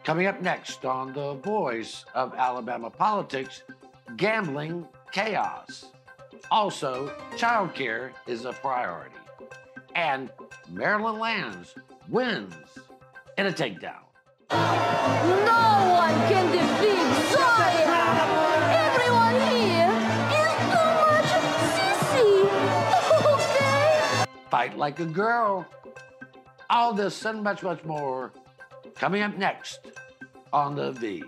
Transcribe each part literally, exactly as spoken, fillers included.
Coming up next on The Voice of Alabama Politics, gambling chaos. Also, childcare is a priority. And Maryland Lands wins in a takedown. No one can defeat Zion! Everyone here is too much sissy! Okay? Fight like a girl. All this and much, much more coming up next on The V.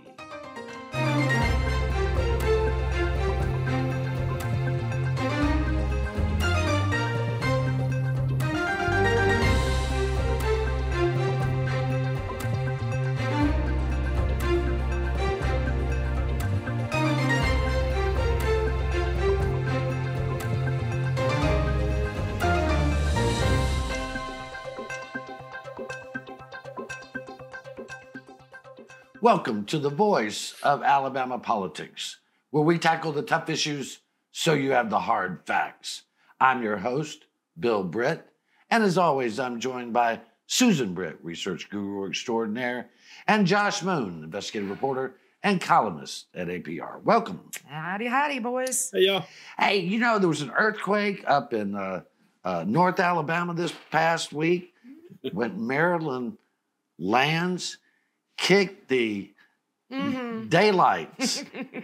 Welcome to The Voice of Alabama Politics, where we tackle the tough issues so you have the hard facts. I'm your host, Bill Britt, and as always, I'm joined by Susan Britt, research guru extraordinaire, and Josh Moon, investigative reporter and columnist at A P R. Welcome. Howdy, howdy, boys. Hey, y'all. Hey, you know, there was an earthquake up in uh, uh, North Alabama this past week when Maryland Lands kicked the mm-hmm. daylights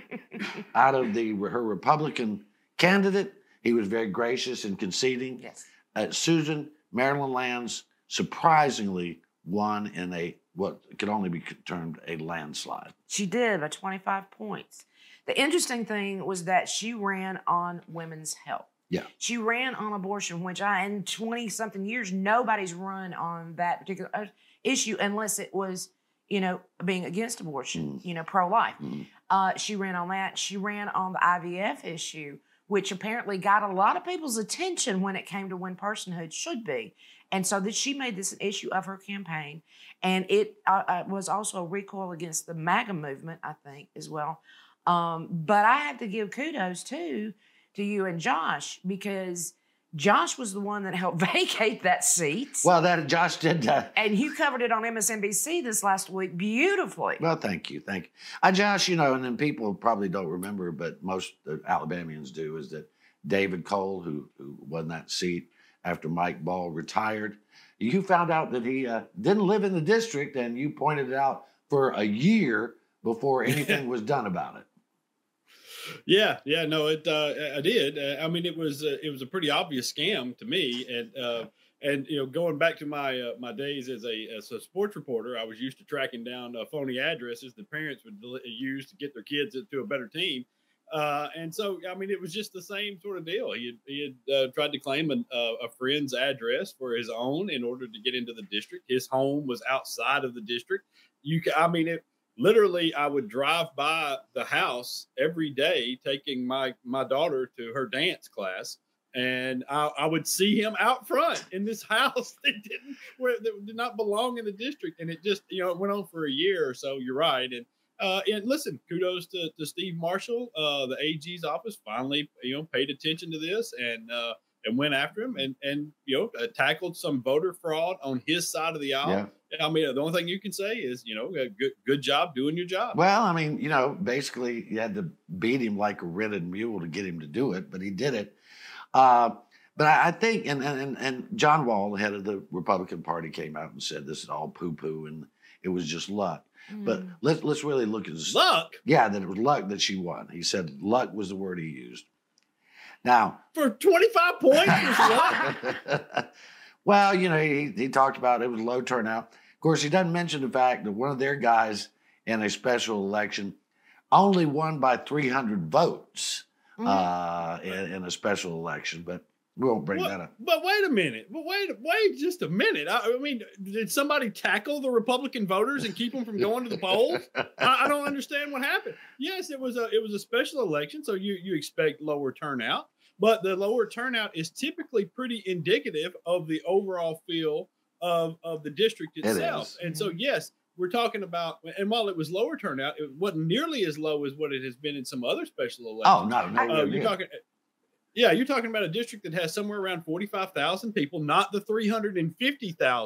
out of the her Republican candidate. He was very gracious and conceding. Yes. Uh, Susan, Maryland Lands surprisingly won in a what could only be termed a landslide. She did by twenty-five points. The interesting thing was that she ran on women's health. Yeah. She ran on abortion, which I, in twenty-something years, nobody's run on that particular issue unless it was, you know, being against abortion, mm. you know, pro-life. Mm. Uh, she ran on that. She ran on the I V F issue, which apparently got a lot of people's attention when it came to when personhood should be. And so that she made this an issue of her campaign. And it uh, uh, was also a recoil against the MAGA movement, I think, as well. Um, but I have to give kudos, too, to you and Josh, because Josh was the one that helped vacate that seat. Well, that Josh did that. And you covered it on M S N B C this last week beautifully. Well, thank you. Thank you. Uh, Josh, you know, and then people probably don't remember, but most uh, Alabamians do, is that David Cole, who, who won that seat after Mike Ball retired, you found out that he uh, didn't live in the district, and you pointed it out for a year before anything was done about it. Yeah, yeah, no, it. Uh, I did. Uh, I mean, it was uh, it was a pretty obvious scam to me, and uh, and you know, going back to my uh, my days as a as a sports reporter, I was used to tracking down uh, phony addresses that parents would use to get their kids into a better team, uh, and so I mean, it was just the same sort of deal. He had, he had uh, tried to claim a, a friend's address for his own in order to get into the district. His home was outside of the district. You, can, I mean, it. Literally, I would drive by the house every day, taking my, my daughter to her dance class, and I, I would see him out front in this house that didn't where, that did not belong in the district, and it just you know it went on for a year or so. You're right, and uh, and listen, kudos to, to Steve Marshall, uh, the A G's office finally you know paid attention to this and uh, and went after him and and you know uh, tackled some voter fraud on his side of the aisle. Yeah. I mean, the only thing you can say is, you know, good good job doing your job. Well, I mean, you know, basically you had to beat him like a ridden mule to get him to do it, but he did it. Uh, but I, I think, and, and and John Wall, the head of the Republican Party, came out and said this is all poo-poo and it was just luck. Mm. But let's let's really look at this. Luck? Yeah, that it was luck that she won. He said luck was the word he used. Now. For twenty-five points, luck? Well, you know, he, he talked about it was low turnout. Of course, he doesn't mention the fact that one of their guys in a special election only won by three hundred votes mm-hmm. uh, in, in a special election, but we won't bring well, that up. But wait a minute. But wait, wait just a minute. I, I mean, did somebody tackle the Republican voters and keep them from going to the polls? I, I don't understand what happened. Yes, it was a it was a special election, so you you expect lower turnout. But the lower turnout is typically pretty indicative of the overall feel of, of the district itself. It and so, yes, we're talking about, and while it was lower turnout, it wasn't nearly as low as what it has been in some other special elections. Oh, no, no. Uh, you're talking, yeah, you're talking about a district that has somewhere around forty-five thousand people, not the three hundred fifty thousand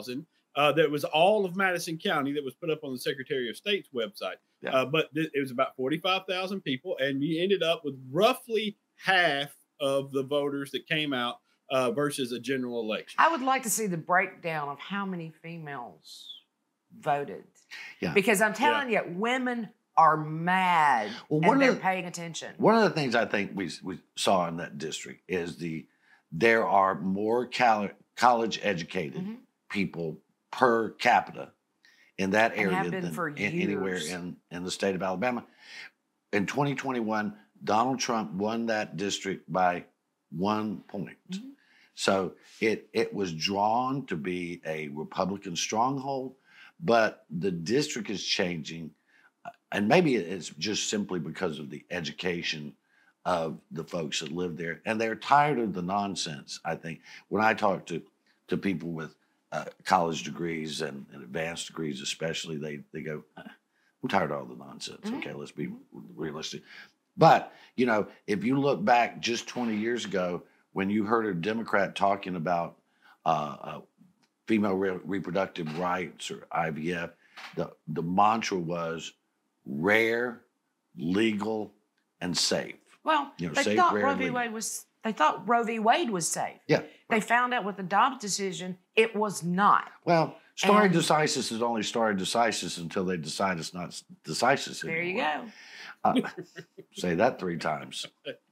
uh, that was all of Madison County that was put up on the Secretary of State's website. Yeah. Uh, but th- it was about forty-five thousand people, and you ended up with roughly half of the voters that came out uh, versus a general election. I would like to see the breakdown of how many females voted. Yeah. Because I'm telling you, women are mad Well, one and of they're the- paying attention. One of the things I think we we saw in that district is the there are more col- college educated Mhm. people per capita in that And have area been than for in- anywhere years. in, in the state of Alabama. In twenty twenty-one, Donald Trump won that district by one point. Mhm. So it it was drawn to be a Republican stronghold, but the district is changing, uh, and maybe it's just simply because of the education of the folks that live there, and they're tired of the nonsense. I think when I talk to to people with uh, college degrees and, and advanced degrees, especially, they they go, "I'm tired of all the nonsense." Mhm. Okay, let's be realistic. But you know, if you look back just twenty years ago, when you heard a Democrat talking about uh, uh, female re- reproductive rights or I V F, the the mantra was rare, legal, and safe. Well, You know, they safe, thought rare, Roe and v. legal. Wade was. They thought Roe v. Wade was safe. Yeah. They found out with the Dobbs decision, it was not. Well, stare And- decisis is only stare decisis until they decide it's not decisis There you anymore. go. Uh, say that three times.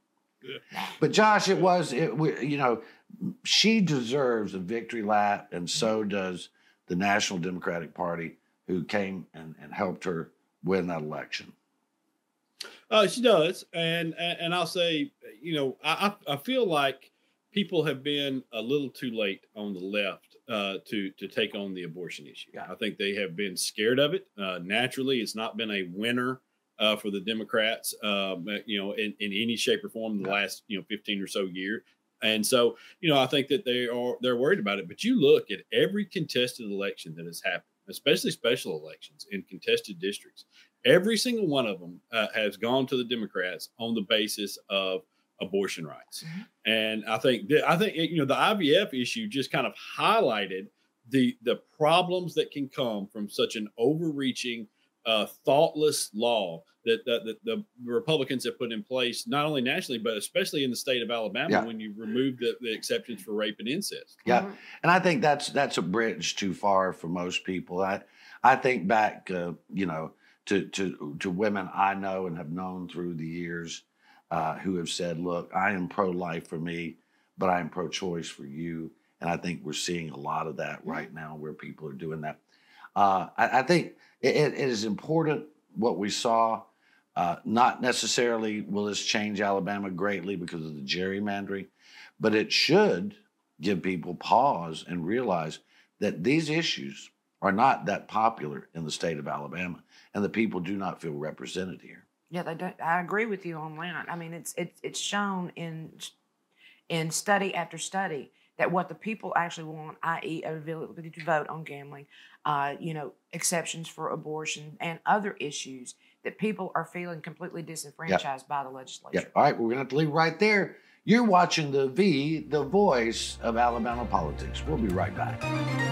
But Josh, it was it. we- You know, she deserves a victory lap, and so does the National Democratic Party, who came and, and helped her win that election. Uh, she does, and and and I'll say, you know, I I I feel like people have been a little too late on the left uh, to to take on the abortion issue. Yeah. I think they have been scared of it. Uh, naturally, it's not been a winner uh, for the Democrats, um, you know, in, in any shape or form in the last you know fifteen or so years. And so, you know, I think that they are they're worried about it. But you look at every contested election that has happened, especially special elections in contested districts. Every single one of them uh, has gone to the Democrats on the basis of abortion rights. Mm-hmm. And I think that, I think you know the I V F issue just kind of highlighted the the problems that can come from such an overreaching, uh, thoughtless law that, that, that the Republicans have put in place, not only nationally but especially in the state of Alabama, Yeah. when you remove the, the exceptions for rape and incest. Yeah, Mhm. and I think that's that's a bridge too far for most people. I I think back, uh, you know, to to to women I know and have known through the years, uh, who have said, "Look, I am pro-life for me, but I am pro-choice for you." And I think we're seeing a lot of that right now, where people are doing that. Uh, I, I think it, it is important what we saw. Uh, not necessarily will this change Alabama greatly because of the gerrymandering, but it should give people pause and realize that these issues are not that popular in the state of Alabama, and the people do not feel represented here. Yeah, they don't. I agree with you on that. I mean, it's it's it's shown in in study after study that what the people actually want, that is, ability to vote on gambling, uh, you know, exceptions for abortion and other issues, that people are feeling completely disenfranchised by the legislature. Yeah. All right, we're gonna have to leave right there. You're watching the V, the voice of Alabama politics. We'll be right back.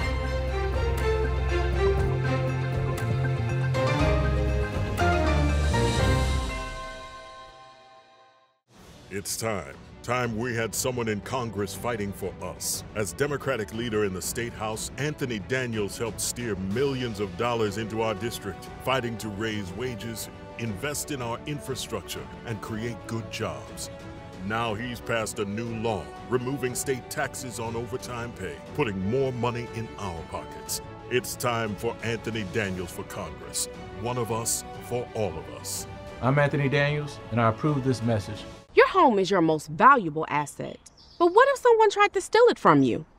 It's time. Time we had someone in Congress fighting for us. As Democratic leader in the State House, Anthony Daniels helped steer millions of dollars into our district, fighting to raise wages, invest in our infrastructure, and create good jobs. Now he's passed a new law, removing state taxes on overtime pay, putting more money in our pockets. It's time for Anthony Daniels for Congress. One of us for all of us. I'm Anthony Daniels, and I approve this message. Your home is your most valuable asset. But what if someone tried to steal it from you?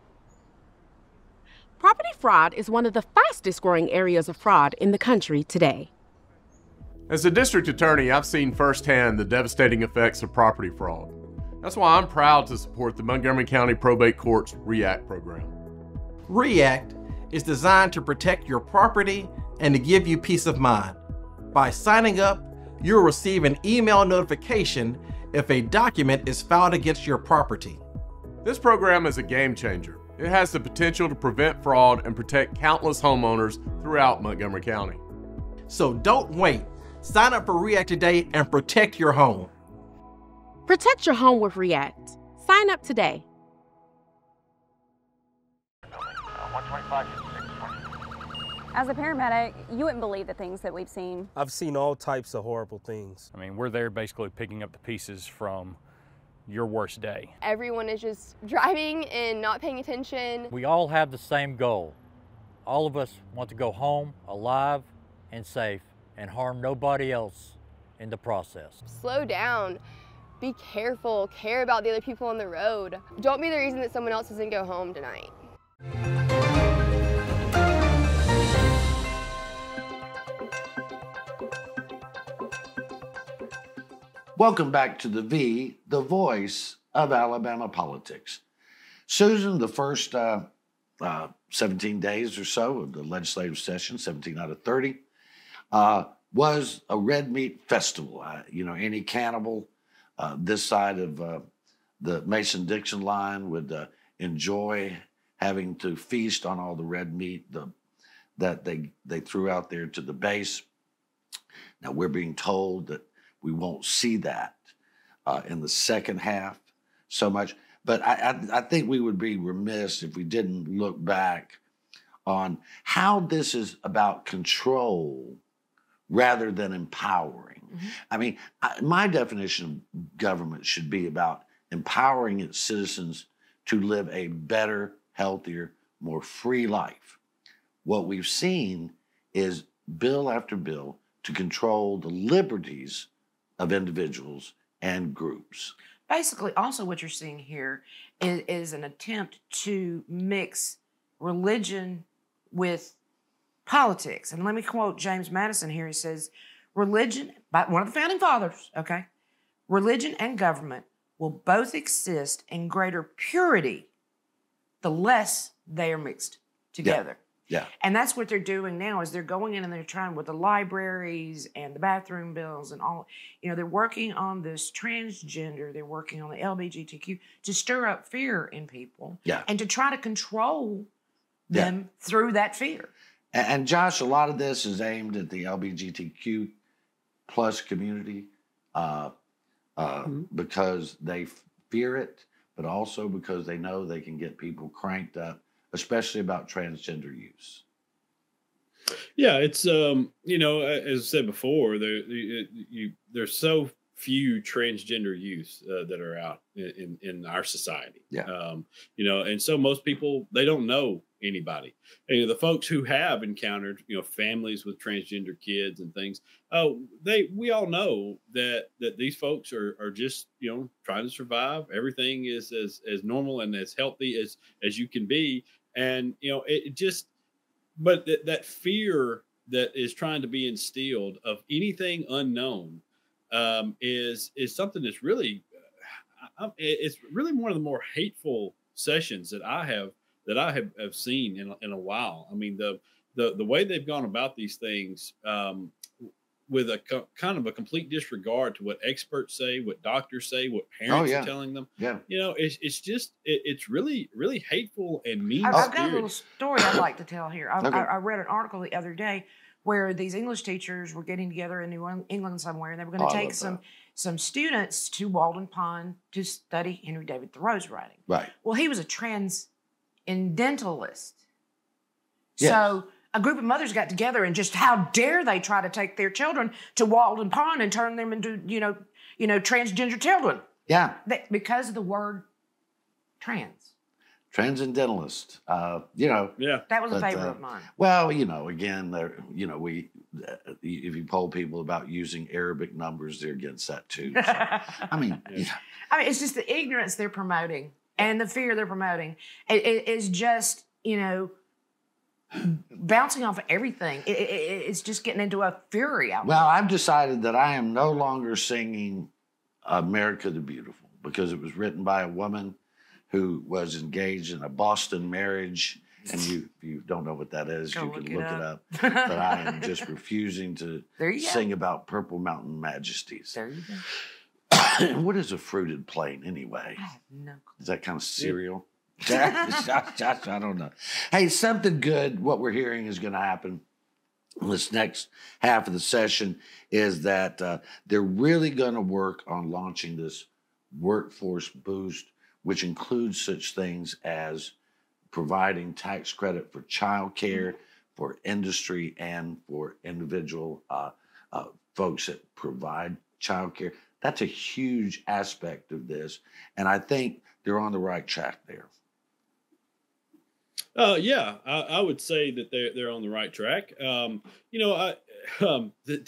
Property fraud is one of the fastest growing areas of fraud in the country today. As a district attorney, I've seen firsthand the devastating effects of property fraud. That's why I'm proud to support the Montgomery County Probate Court's REACT program. REACT is designed to protect your property and to give you peace of mind. By signing up, you'll receive an email notification if a document is filed against your property. This program is a game changer. It has the potential to prevent fraud and protect countless homeowners throughout Montgomery County. So don't wait. Sign up for REACT today and protect your home. Protect your home with REACT. Sign up today. As a paramedic, you wouldn't believe the things that we've seen. I've seen all types of horrible things. I mean, we're there basically picking up the pieces from your worst day. Everyone is just driving and not paying attention. We all have the same goal. All of us want to go home alive and safe and harm nobody else in the process. Slow down. Be careful. Care about the other people on the road. Don't be the reason that someone else doesn't go home tonight. Welcome back to the V, the voice of Alabama politics. Susan, the first uh, uh, seventeen days or so of the legislative session, seventeen out of thirty, uh, was a red meat festival. Uh, you know, any cannibal uh, this side of uh, the Mason-Dixon line would uh, enjoy having to feast on all the red meat the, that they, they threw out there to the base. Now, we're being told that we won't see that uh, in the second half so much. But I, I, I think we would be remiss if we didn't look back on how this is about control rather than empowering. Mm-hmm. I mean, I, my definition of government should be about empowering its citizens to live a better, healthier, more free life. What we've seen is bill after bill to control the liberties of individuals and groups. Basically, also what you're seeing here is, is an attempt to mix religion with politics. And let me quote James Madison here. He says, religion, by one of the founding fathers, okay, religion and government will both exist in greater purity the less they are mixed together. Yeah. And that's what they're doing now is they're going in and they're trying with the libraries and the bathroom bills and all, you know, they're working on this transgender, they're working on the L G B T Q to stir up fear in people yeah. and to try to control them yeah. through that fear. And, and Josh, a lot of this is aimed at the L G B T Q plus community uh, uh, mm-hmm. because they fear it, but also because they know they can get people cranked up, especially about transgender use. Yeah, it's um, you know, as I said before, there you, you, there's so few transgender youth uh, that are out in, in our society. Yeah. Um, you know, and so most people, they don't know anybody. And, you know, the folks who have encountered, you know, families with transgender kids and things, oh, they we all know that that these folks are are just, you know, trying to survive. Everything is as as normal and as healthy as as you can be. And, you know, it, it just, but th- that fear that is trying to be instilled of anything unknown um, is, is something that's really, uh, it's really one of the more hateful sessions that I have, that I have, have seen in, in a while. I mean, the, the, the way they've gone about these things, um, with a co- kind of a complete disregard to what experts say, what doctors say, what parents oh, yeah. are telling them. Yeah. You know, it's it's just, it, it's really, really hateful and mean. I've, I've got a little story I'd like to tell here. I, okay. I, I read an article the other day where these English teachers were getting together in New England somewhere, and they were going to oh, take some, some students to Walden Pond to study Henry David Thoreau's writing. Right. Well, he was a transcendentalist. Yes. So a group of mothers got together and just how dare they try to take their children to Walden Pond and turn them into, you know, you know, transgender children. Yeah. They, because of the word trans. Transcendentalist. Uh, you know. Yeah. That was but, a favorite uh, of mine. Well, you know, again, there, you know, we, uh, if you poll people about using Arabic numbers, they're against that too. So, I mean, yeah. you know. I mean, it's just the ignorance they're promoting and the fear they're promoting. It, it, it's just, you know, bouncing off of everything. It, it, it's just getting into a fury out Well, I've decided that I am no longer singing America the Beautiful because it was written by a woman who was engaged in a Boston marriage. And you, if you don't know what that is, Go you look can it look up. it up. But I am just refusing to There you go. sing about Purple Mountain Majesties. There you go. What is a fruited plain anyway? I have no clue. Is that kind of cereal? Josh, Josh, I don't know. Hey, something good, what we're hearing is going to happen in this next half of the session is that uh, they're really going to work on launching this workforce boost, which includes such things as providing tax credit for child care, for industry, and for individual uh, uh, folks that provide child care. That's a huge aspect of this, and I think they're on the right track there. Uh, yeah, I, I would say that they're they're on the right track. Um, you know, I um, that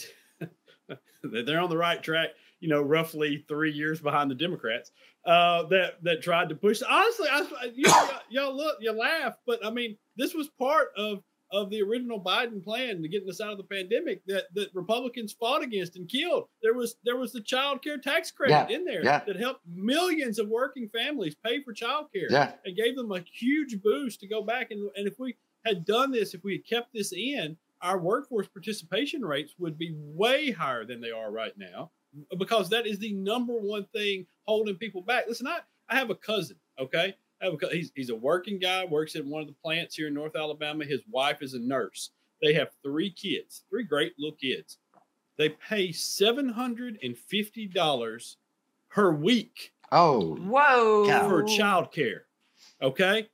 they're on the right track. You know, roughly three years behind the Democrats uh, that that tried to push. Honestly, I, you know, y'all look, you laugh, but I mean, this was part of of the original Biden plan to getting us out of the pandemic that, that Republicans fought against and killed. There was there was the child care tax credit yeah, in there yeah. that helped millions of working families pay for child care yeah. and gave them a huge boost to go back. And, and if we had done this, if we had kept this in, our workforce participation rates would be way higher than they are right now, because that is the number one thing holding people back. Listen, I, I have a cousin, okay? He's, he's a working guy, works at one of the plants here in North Alabama. His wife is a nurse. They have three kids, three great little kids. They pay seven hundred fifty dollars per week. Oh, whoa. For child care. Okay?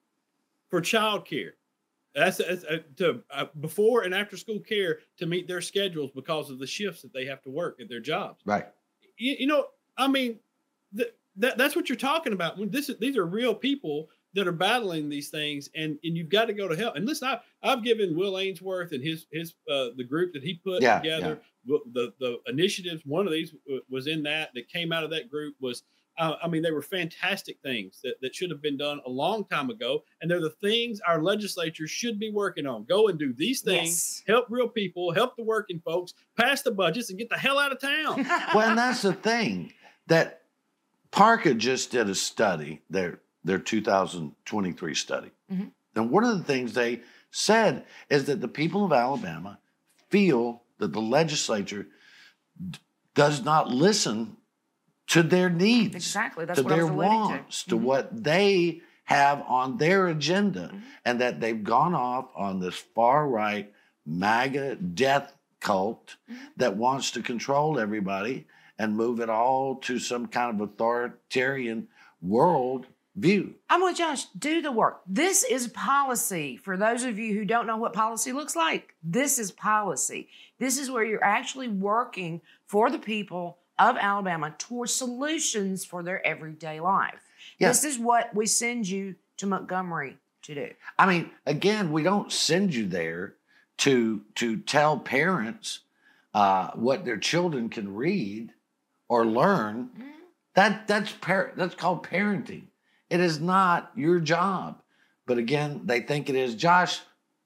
For child care. That's, that's uh, to uh, before and after school care to meet their schedules because of the shifts that they have to work at their jobs. Right. You, you know, I mean, the, That, that's what you're talking about. When this is, these are real people that are battling these things, and, and you've got to go to help. And listen, I, I've given Will Ainsworth and his his uh, the group that he put yeah, together yeah. the the initiatives. One of these was in that that came out of that group was. Uh, I mean, they were fantastic things that, that should have been done a long time ago. And they're the things our legislature should be working on. Go and do these things, yes. Help real people, help the working folks, pass the budgets, and get the hell out of town. Well, and that's the thing that Parka just did a study, their, their two thousand twenty-three study. Mm-hmm. And one of the things they said is that the people of Alabama feel that the legislature d- does not listen to their needs, exactly. That's to what their I was wants, to, to, to mm-hmm. what they have on their agenda, mm-hmm. and that they've gone off on this far-right MAGA death cult mm-hmm. that wants to control everybody and move it all to some kind of authoritarian world view. I'm with Josh. Do the work. This is policy. For those of you who don't know what policy looks like, this is policy. This is where you're actually working for the people of Alabama towards solutions for their everyday life. Yeah. This is what we send you to Montgomery to do. I mean, again, we don't send you there to, to tell parents uh, what their children can read or learn. Mm-hmm. That, that's, par- that's called parenting. It is not your job. But again, they think it is. Josh,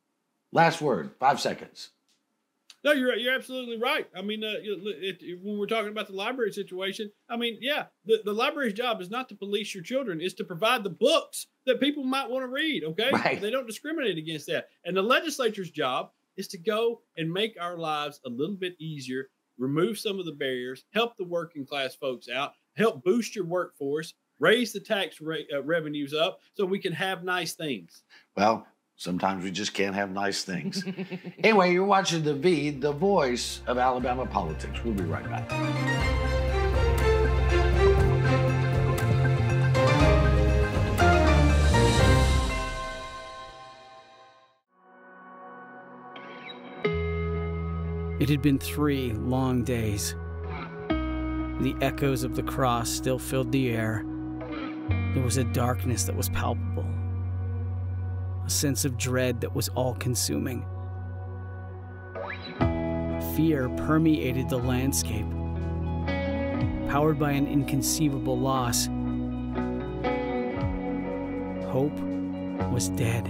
last word, five seconds. No, you're you're absolutely right. I mean, uh, it, it, when we're talking about the library situation, I mean, yeah, the, the library's job is not to police your children. It's to provide the books that people might want to read, okay? Right. They don't discriminate against that. And the legislature's job is to go and make our lives a little bit easier, remove some of the barriers, help the working class folks out, help boost your workforce, raise the tax re- uh, revenues up so we can have nice things. Well, sometimes we just can't have nice things. Anyway, you're watching The V, the voice of Alabama politics. We'll be right back. It had been three long days. The echoes of the cross still filled the air. There was a darkness that was palpable. A sense of dread that was all-consuming. Fear permeated the landscape, powered by an inconceivable loss. Hope was dead.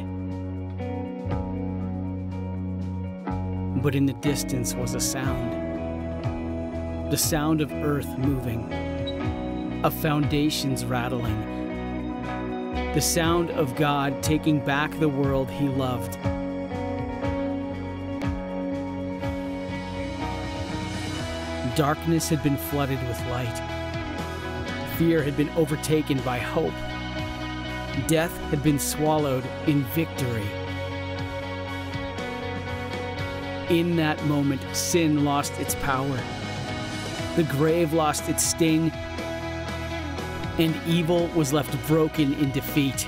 But in the distance was a sound. The sound of earth moving, of foundations rattling. The sound of God taking back the world he loved. Darkness had been flooded with light. Fear had been overtaken by hope. Death had been swallowed in victory. In that moment, sin lost its power. The grave lost its sting, and evil was left broken in defeat.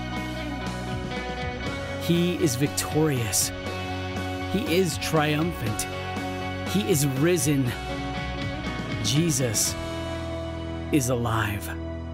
He is victorious. He is triumphant. He is risen. Jesus is alive.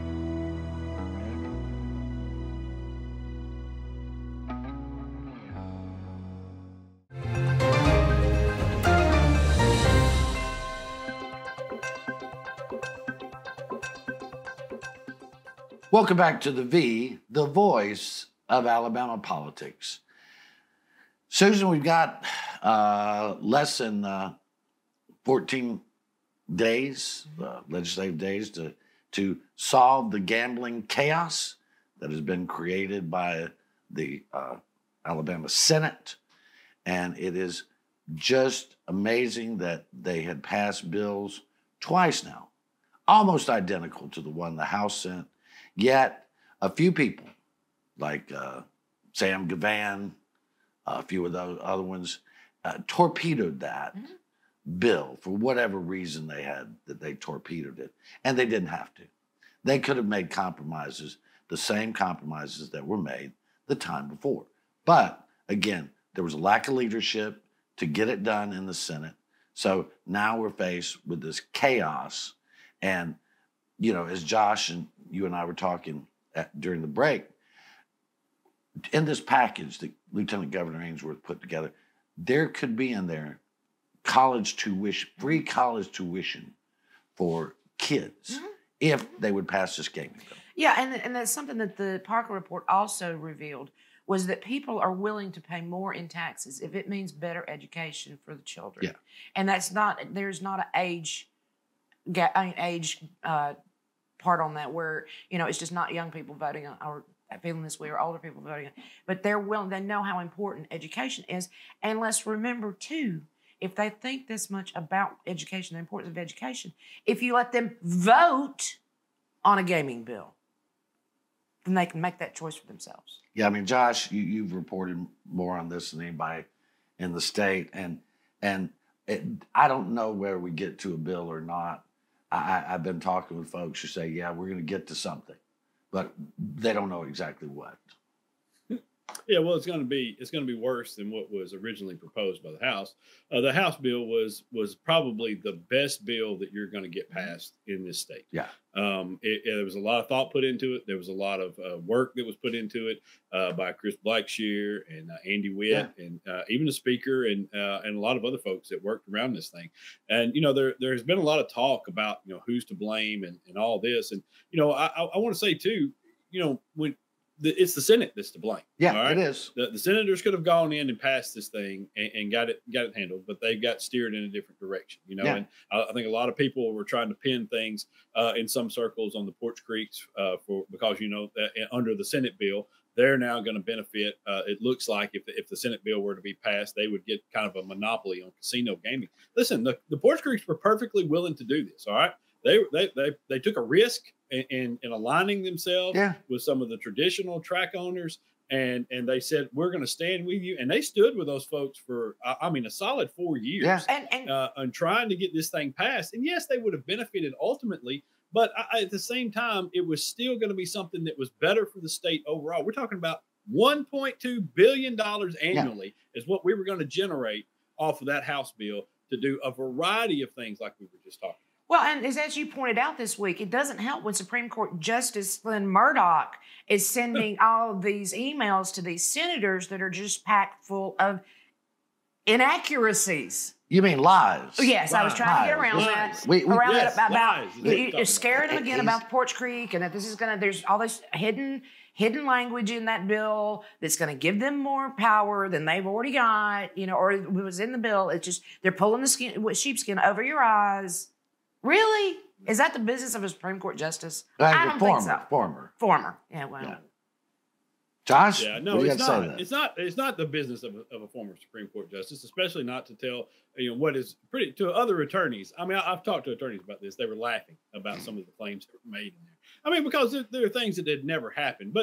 Welcome back to the V, the voice of Alabama politics. Susan, we've got uh, less than uh, fourteen days, uh, legislative days, to, to solve the gambling chaos that has been created by the uh, Alabama Senate. And it is just amazing that they had passed bills twice now, almost identical to the one the House sent. Yet a few people, like uh, Sam Gavan, a few of those other ones, uh, torpedoed that mm-hmm. bill for whatever reason they had that they torpedoed it. And they didn't have to. They could have made compromises, the same compromises that were made the time before. But again, there was a lack of leadership to get it done in the Senate. So now we're faced with this chaos. And, you know, as Josh and you and I were talking at, during the break, in this package that Lieutenant Governor Ainsworth put together, there could be in there college tuition, free college tuition for kids mm-hmm. if they would pass this gaming bill. Yeah, and, and that's something that the Parker Report also revealed, was that people are willing to pay more in taxes if it means better education for the children. Yeah. And that's not, there's not an age, I mean, age uh, part on that where, you know, it's just not young people voting on, or feeling this way, or older people voting on, but they're willing, they know how important education is. And let's remember too, if they think this much about education, the importance of education, if you let them vote on a gaming bill, then they can make that choice for themselves. Yeah, I mean, Josh, you, you've reported more on this than anybody in the state, and and it, I don't know where we get to a bill or not. I, I've been talking with folks who say, yeah, we're going to get to something, but they don't know exactly what. Yeah, well, it's going to be it's going to be worse than what was originally proposed by the House. Uh, the House bill was was probably the best bill that you're going to get passed in this state. Yeah, um, it, it, there was a lot of thought put into it. There was a lot of uh, work that was put into it uh, by Chris Blackshear and uh, Andy Witt, yeah. and uh, even the Speaker and uh, and a lot of other folks that worked around this thing. And you know, there there has been a lot of talk about you know who's to blame and, and all this. And you know, I, I, I want to say too, you know, when The, it's the Senate that's to blame. Yeah, right? it is. The, the senators could have gone in and passed this thing and, and got it got it handled, but they got steered in a different direction. You know, Yeah. and I, I think a lot of people were trying to pin things uh, in some circles on the Porch Creeks uh, for because you know that under the Senate bill, they're now going to benefit. Uh, it looks like if the, if the Senate bill were to be passed, they would get kind of a monopoly on casino gaming. Listen, the, the Porch Creeks were perfectly willing to do this. All right. They, they they they took a risk in, in, in aligning themselves yeah. with some of the traditional track owners, and and they said we're going to stand with you, and they stood with those folks for I, I mean a solid four years, Yeah. And, and uh, on trying to get this thing passed. And yes, they would have benefited ultimately, but I, at the same time, it was still going to be something that was better for the state overall. We're talking about one point two billion dollars annually yeah. is what we were going to generate off of that House bill to do a variety of things like we were just talking about. Well, and as, as you pointed out this week, it doesn't help when Supreme Court Justice Glenn Murdoch is sending all of these emails to these senators that are just packed full of inaccuracies. You mean lies? Oh, yes, lies. I was trying lies. to get around lies. that. We, we, around yes, that about, lies. about you, you, scaring them again He's- about Porch Creek, and that this is going to. There's all this hidden hidden language in that bill that's going to give them more power than they've already got. You know, or it was in the bill. It's just they're pulling the skin, sheepskin over your eyes. Really? Is that the business of a Supreme Court justice? Uh, I don't former, think so. Former. Former. Yeah, well. Yeah. Josh? Yeah, no, what do you it's got to say not. to that? It's not. It's not the business of a, of a former Supreme Court justice, especially not to tell you know what is pretty to other attorneys. I mean, I, I've talked to attorneys about this. They were laughing about some of the claims that were made in there. I mean, because there, there are things that had never happened. But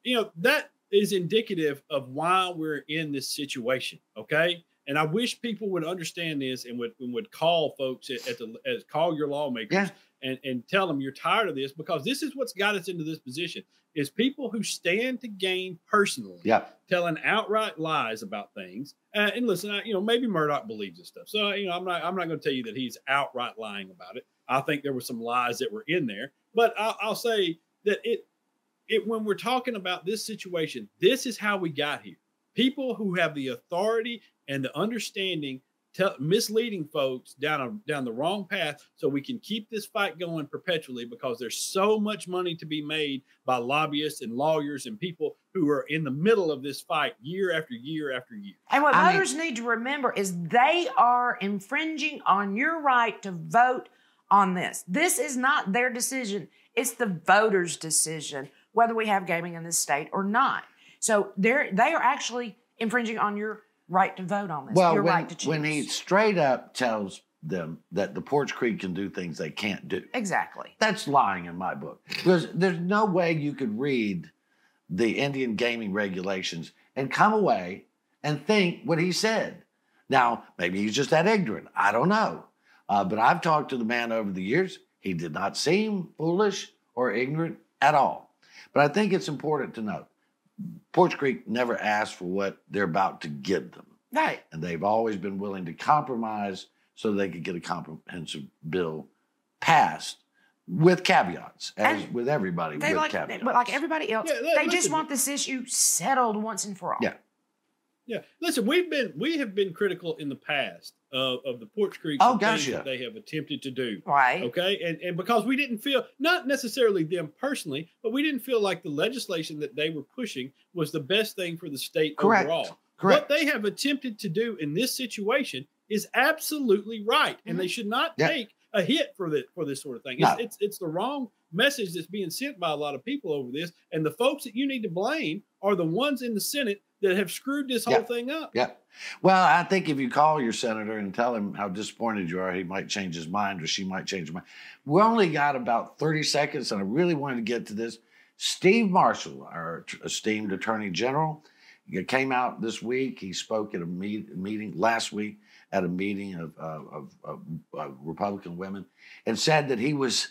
you know, that is indicative of why we're in this situation. Okay. And I wish people would understand this and would, and would call folks at, at the, as call your lawmakers Yeah. and, and tell them you're tired of this, because this is what's got us into this position is people who stand to gain personally, Yeah. telling outright lies about things. Uh, and listen, I, you know, maybe Murdoch believes this stuff. So, you know, I'm not, I'm not going to tell you that he's outright lying about it. I think there were some lies that were in there, but I'll, I'll say that it, it, when we're talking about this situation, this is how we got here. People who have the authority and the understanding tell, misleading folks down a, down the wrong path so we can keep this fight going perpetually, because there's so much money to be made by lobbyists and lawyers and people who are in the middle of this fight year after year after year. And what I voters need to remember is they are infringing on your right to vote on this. This is not their decision. It's the voters' decision, whether we have gaming in this state or not. So they're, they are actually infringing on your right to vote on this, Well, your when, right to choose. when he straight up tells them that the Porch Creek can do things they can't do. Exactly. That's lying in my book. Because there's no way you could read the Indian gaming regulations and come away and think what he said. Now, maybe he's just that ignorant. I don't know. Uh, but I've talked to the man over the years. He did not seem foolish or ignorant at all. But I think it's important to note, Porch Creek never asked for what they're about to give them. Right. And they've always been willing to compromise so they could get a comprehensive bill passed with caveats, as And with everybody They with like, caveats. but like everybody else, Yeah, li- they just listen. want this issue settled once and for all. Yeah. Yeah, listen, we've been we have been critical in the past of, of the Porch Creek Oh, and things gosh, that yeah. they have attempted to do. Right. Okay, and and because we didn't feel, not necessarily them personally, but we didn't feel like the legislation that they were pushing was the best thing for the state Correct. overall. Correct. What they have attempted to do in this situation is absolutely right, and they should not Yeah. take a hit for this for this sort of thing. No. It's, it's it's the wrong message that's being sent by a lot of people over this, and the folks that you need to blame are the ones in the Senate that have screwed this whole Yeah. thing up. Yeah. Well, I think if you call your senator and tell him how disappointed you are, he might change his mind or she might change her mind. We only got about thirty seconds, and I really wanted to get to this. Steve Marshall, our esteemed Attorney General, he came out this week. He spoke at a meet, meeting last week at a meeting of, uh, of, of, of Republican women and said that he was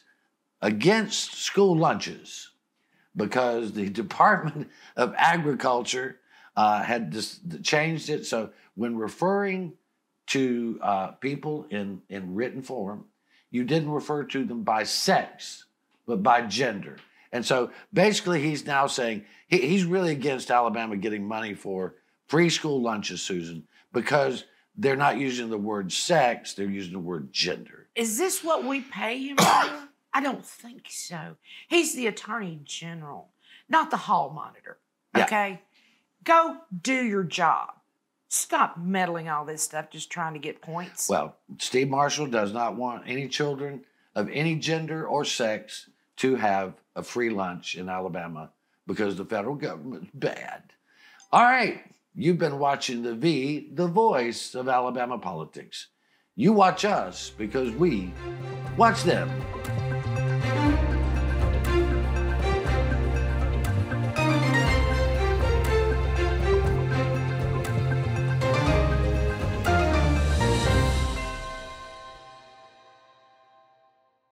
against school lunches because the Department of Agriculture uh, had just changed it. So when referring to uh, people in, in written form, you didn't refer to them by sex, but by gender. And so basically he's now saying he, he's really against Alabama getting money for free school lunches, Susan, because they're not using the word sex, they're using the word gender. Is this what we pay him for? I don't think so. He's the Attorney General, not the hall monitor. Yeah. Okay? Go do your job. Stop meddling all this stuff just trying to get points. Well, Steve Marshall does not want any children of any gender or sex to have a free lunch in Alabama because the federal government's bad. All right, you've been watching The V, the voice of Alabama politics. You watch us because we watch them.